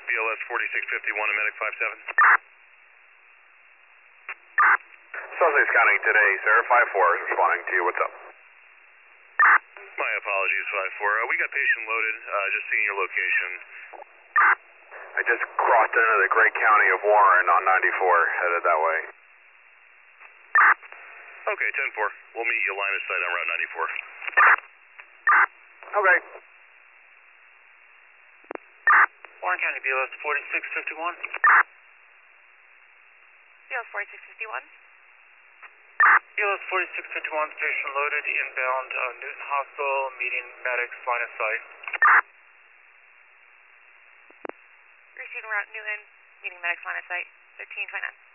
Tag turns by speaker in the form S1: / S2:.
S1: BLS 4651 and Medic 57.
S2: Sussex County today, sir. 5-4 is responding to you. What's up?
S1: My apologies, 5-4. We got patient loaded. Just seeing your location.
S2: I just crossed into the great county of Warren on 94, headed that way.
S1: Okay, 10-4. We'll meet you line of sight on Route 94.
S2: Okay.
S3: Warren County BLS 4651.
S4: BLS 4651.
S3: BLS 4651, station loaded, inbound Newton Hospital, meeting medics, line of sight.
S4: Receiving route Newton, meeting medics line of sight, 1329.